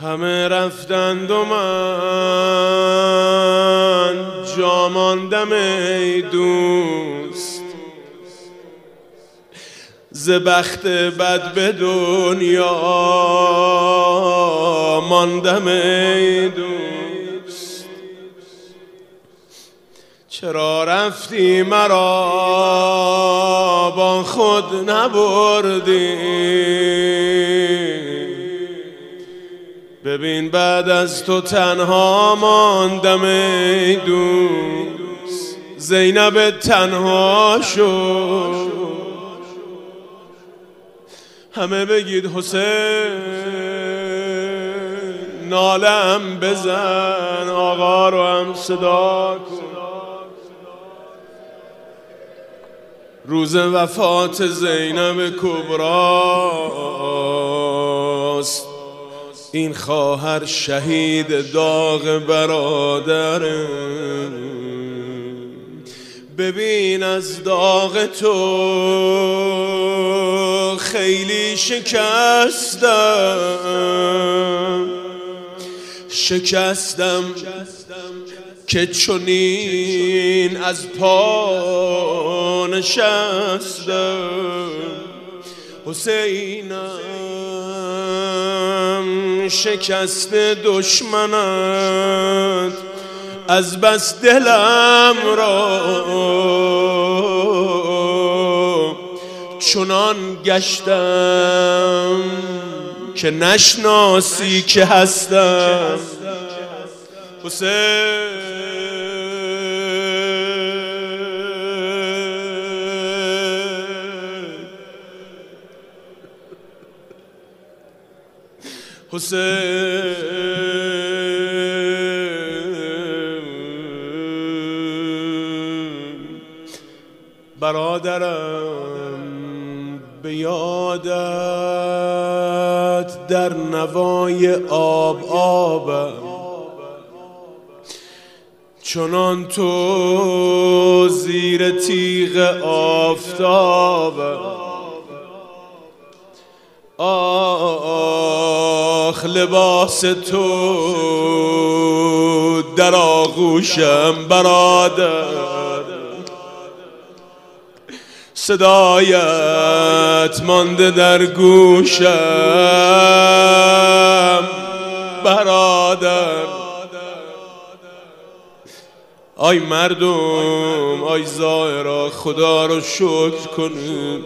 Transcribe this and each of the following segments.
همه رفتند و من جا ماندم ای دوست، ز بخت بد به دنیا ماندم ای دوست. چرا رفتی مرا با خود نبردی؟ ببین بعد از تو تنها ماندم ای دوست. زینب تنها شد، همه بگید حسین، نالم بزن، آقا رو هم صدا کن. روز وفات زینب کبراست، این خواهر شهید داغ برادره. ببین از داغ تو خیلی شکستم که چنین از پا نشستم. حسینم شکست دشمنت از بس دلم را چنان گشتم که نشناسی که هستم. حسین برادرم، به یادت در نوای آبم، چنان تو زیر تیغ آفتابم. آخ لباس تو در آغوشم برادر، صدایت مانده در گوشم برادر. آی مردم، آی زائرا، خدا رو شکر کنید.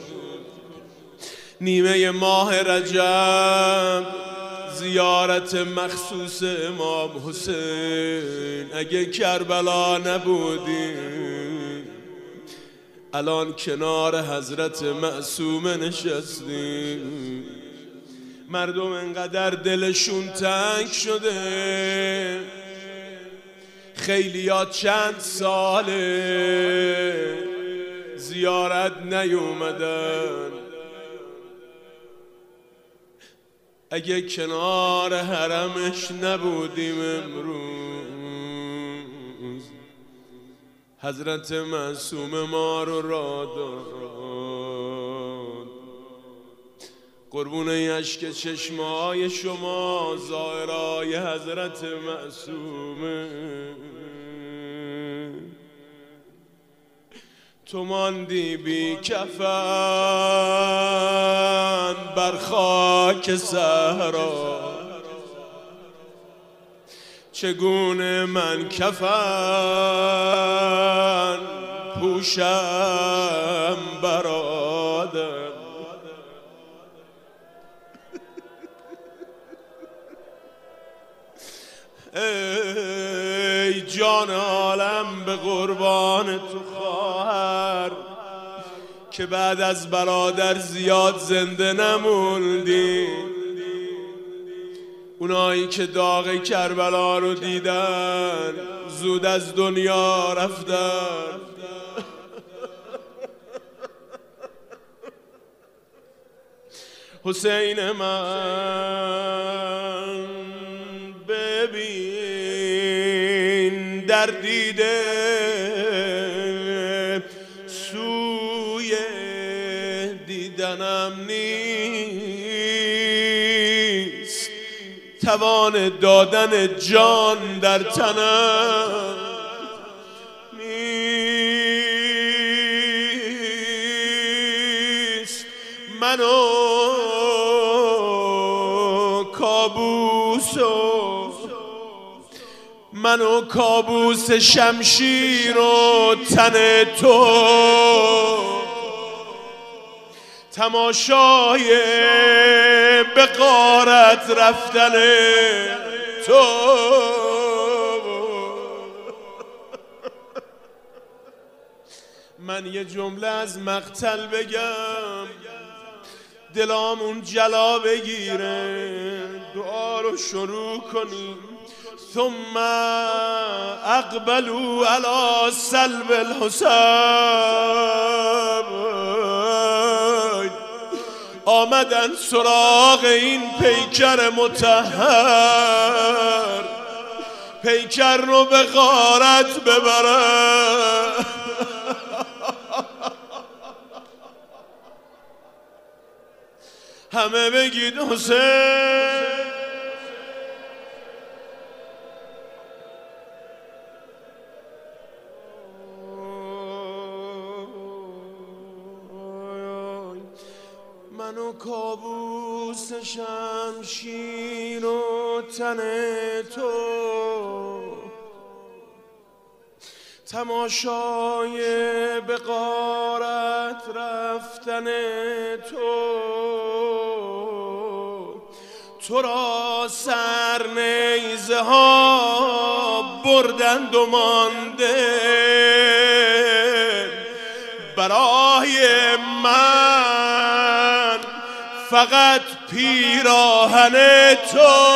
نیمه ماه رجب زیارت مخصوص امام حسین. اگه کربلا نبودیم الان کنار حضرت معصومه نشستیم. مردم انقدر دلشون تنگ شده، خیلیات چند ساله زیارت نیومدن. اگه کنار حرمش نبودیم امروز حضرت معصومه ما رو راه داد. قربون اشک چشمای شما زائرای حضرت معصومه، تو ماندی بی کفن بر خاک صحرا. چگونه من کفن پوشم برادر؟ ای جان عالم به قربان تو خواهر که بعد از برادر زیاد زنده نموندی. اونایی که داغ کربلا رو دیدن زود از دنیا رفتن. حسین من ببین در دیده سوی دیدنم نیست، توان دادن جان در تنم نیست. منو کابوس شمشیر و تن تو، تماشای به غارت رفتن تو. من یه جمله از مقتل بگم دلام اون جلا بگیره، دعا رو شروع کنیم. ثم اقبلوا علی سلب الحسین، آمدن سراغ این پیکر مطهر، پیکر رو به غارت ببرن. همه بگید حسین. منو کابوس شمشیر و تن تو، تماشای به غارت رفتن تو. تو را سر نیزه ها بردند و مانده برای من فقط پیراهن تو.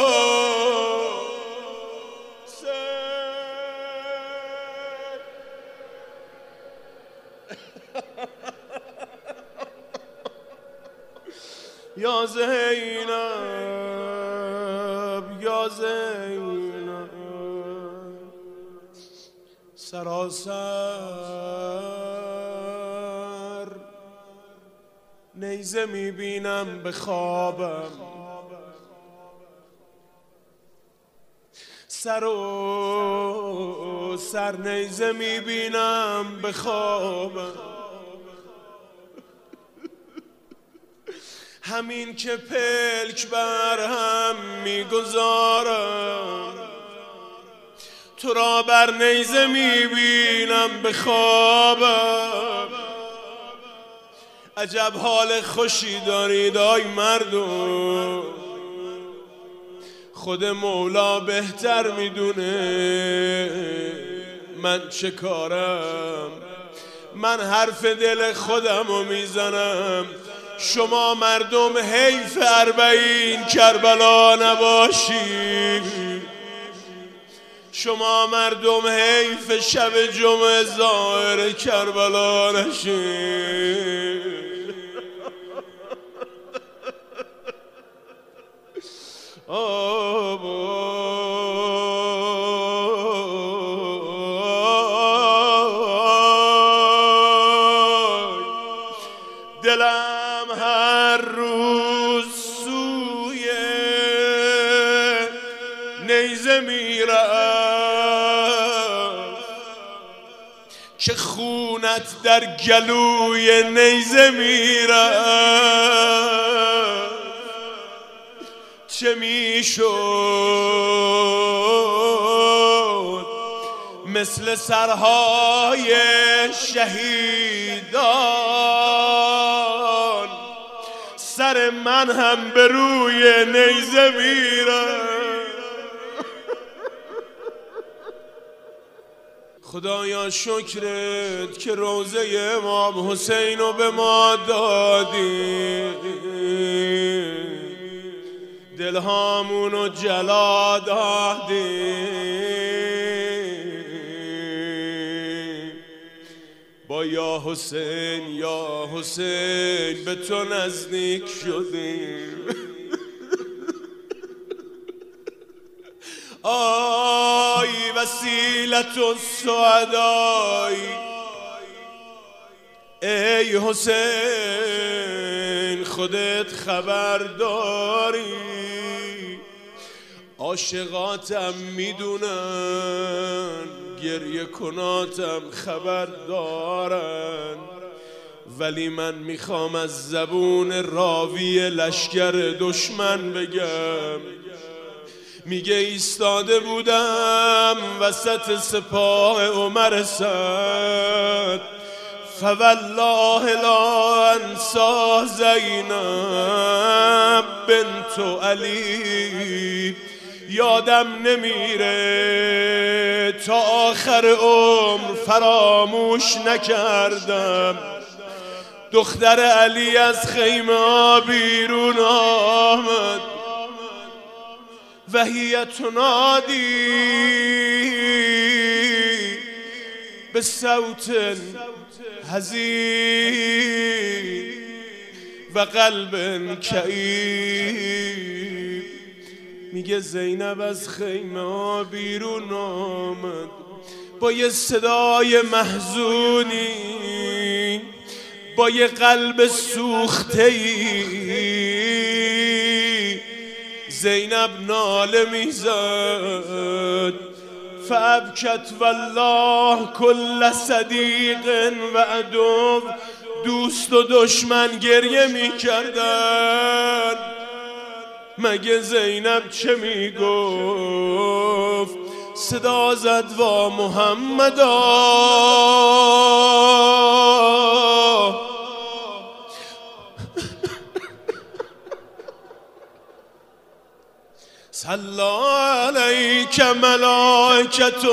یا زینب یا زینب، سراسر نیزه میبینم به خوابم، سر و سر نیزه میبینم به خوابم. همین که پلک بر هم میگذارم، تو را بر نیزه میبینم به خوابم. عجب حال خوشی دارید آی مردم، خود مولا بهتر میدونه من چه کارم. من حرف دل خودم رو میزنم، شما مردم حیف 40 کربلا نباشی، شما مردم حیف شب جمعه ظاهر کربلا نشی. دلم هر روز سوی نیزه میرفت که خونت در گلوی نیزه میرفت. چه میشد مثل سرهای شهیدان، سر من هم به روی نیزه میره. خدایا شکرت که روزه امام حسین رو به ما دادی، دلهامونو جلا دادی. با یا حسین به تو نزدیک شدیم. آی وسیلت السعدای، ای حسین خودت خبر داری عاشقاتم میدونن، گریه کناتم خبر دارن، ولی من میخوام از زبون راوی لشکر دشمن بگم. میگه ایستاده بودم وسط سپاه عمر سعد، فوالله لا انسا زینب بنت علی، یادم نمیره تا آخر عمر فراموش نکردم. دختر علی از خیمه بیرون آمد و هی تنادی به صوت حزین و قلب کئیب. میگه زینب از خیمه بیرون آمد با یه صدای محزونی، با یه قلب سوخته‌ای. زینب ناله میزد، فابکت والله کل صدیق و عدو، دوست و دشمن گریه میکردن. مگه زینب چه میگفت؟ صدا زد وا محمدا، صلی علیک ملائکة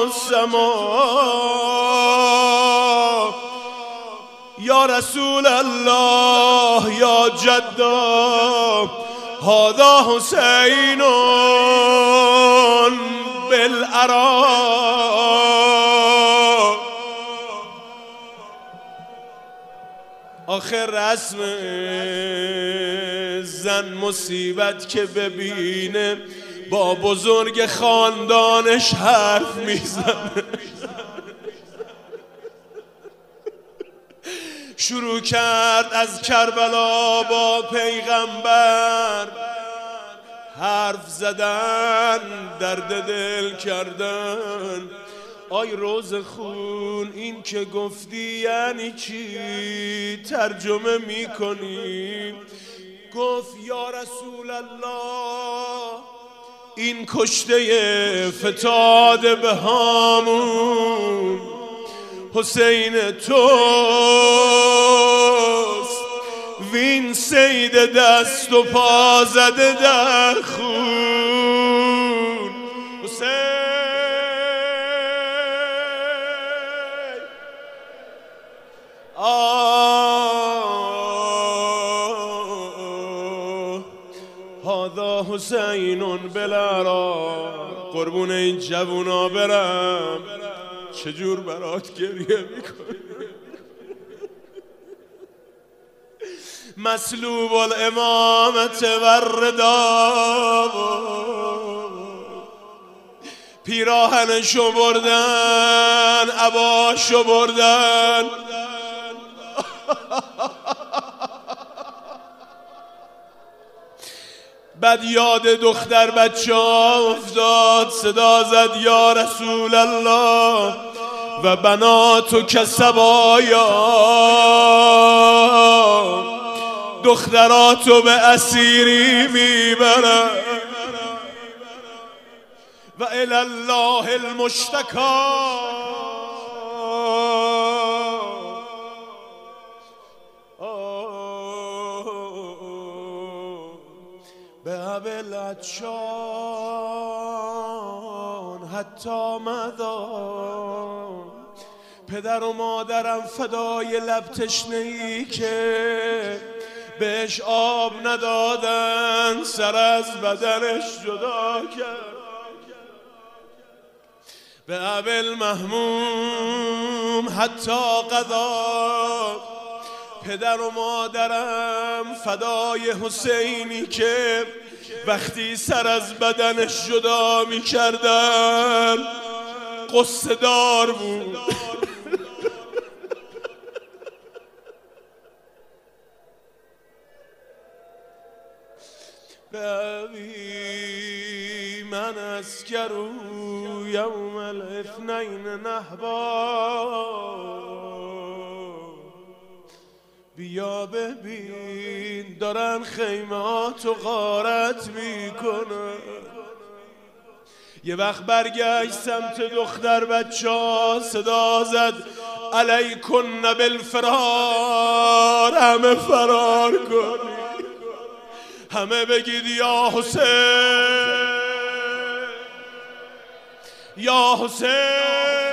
السما، یا رسول الله یا جدا، هذا حسین بالعراء. آخر رسم زن مصیبت که ببینه با بزرگ خاندانش حرف میزنه. شروع کرد از کربلا با پیغمبر حرف زدن، درد دل کردن. آی روز خون، این که گفتی یعنی چی؟ ترجمه میکنی؟ گفت یا رسول الله، این کشته فتاده به هامون حسین توست، وین سید دست و پا زده در خون. حسین هذا حسین بالعراء. قربون این جوونا برم، چجور برات گریه میکنی؟ مسلوب الامامت و الرداء، پیراهنشو بردن، عباشو بردن. بعد یاد دختر بچه ها افتاد، صدا زد یا رسول الله و بناتو کسبایا، دختراتو به اسیری میبرن و الی الله المشتکا. به عبلتشان حتی مدام، پدر و مادرم فدای لب تشنه‌ای که بهش آب ندادن، سر از بدنش جدا کرد. به ابل محموم حتی قضا، پدر و مادرم فدای حسینی که وقتی سر از بدنش جدا می کردن قصه دار بود. به ابی من اسکرو یوم الاثنین نهبا. بیا ببین دارن خیماتو غارت میکنن. یه وقت برگشت سمت دختر بچه ها صدا زد علیکن بالفرار، همه فرار کنید، همه بگید یا حسین یا حسین.